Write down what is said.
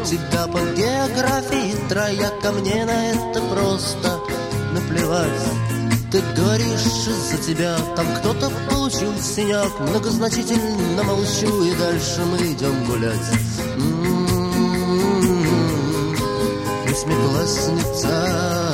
тебя по географии, трояка, мне на это просто наплевать. Ты говоришь, из-за тебя там кто-то получил синяк. Многозначительно молчу, и дальше мы идем гулять. Восьмиклассница